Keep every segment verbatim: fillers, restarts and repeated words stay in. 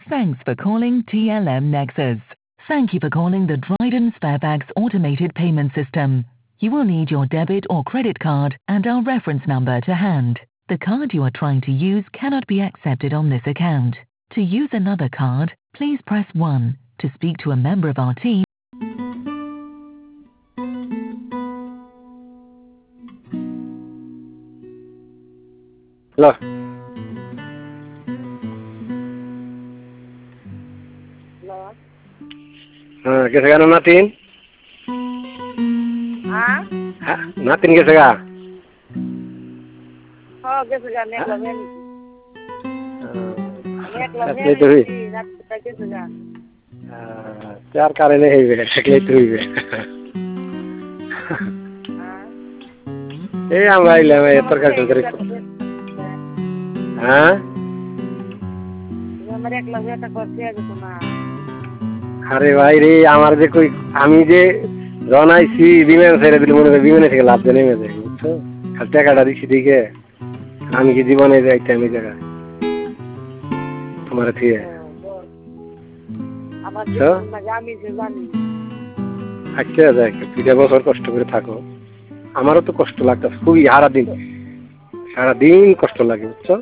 Thanks for calling T L M Nexus. Thank you for calling the Dryden Sparebags automated payment system. You will need your debit or credit card and our reference number to hand. The card you are trying to use cannot be accepted on this account. To use another card, please press one. To speak to a member of our team. Hello. हाँ कैसे गा नातिन? हाँ? नातिन कैसे गा? हाँ कैसे गा नेक लगे नहीं? नेक लगे नहीं तो ही। नहीं नातिन कैसे गा? चार कारे नहीं है बेटा शक्लें तो ही है। ये हम भाई ले मैं इतर का चल रही हाँ? ये मेरे एक लगे तक करते हैं जो तुम अरे भाई रे हमारे जे कोई आमी जे जाना इसी विमान से दिल में विमान से लाभ देने में देंगे तो खर्चा का डरी सी ठीक है आमी की जीवन है जाए टाइम जगह हमारे थी है हमारे मजामी से जानी अच्छा जाए कि पीछे बहुत और कष्ट करे था को हमारा तो कष्ट लगता है कोई सारा दिन सारा दिन कष्ट लगे अच्छा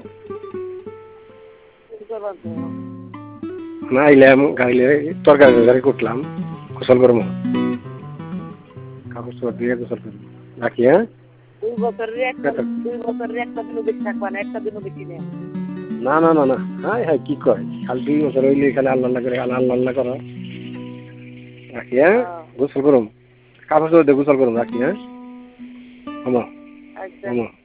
ना इले हम गाड़ी ले तोर गाड़ी गाड़ी कुटलाम कुशल करो मो कागज तो दिए कुशल करो बाकी है তুই বছর এক দুই বছর একটা দিন বেশি থাকবা না একটা দিনও বেশি নেই না না না না হাই হাই কি কয় কাল দুই বছর হইলে খালি আল্লাহ আল্লাহ করে আল্লাহ আল্লাহ করো বাকি হ্যাঁ গোসল করুম কাগজ তো গোসল করুম রাখি হ্যাঁ আমা আচ্ছা আমা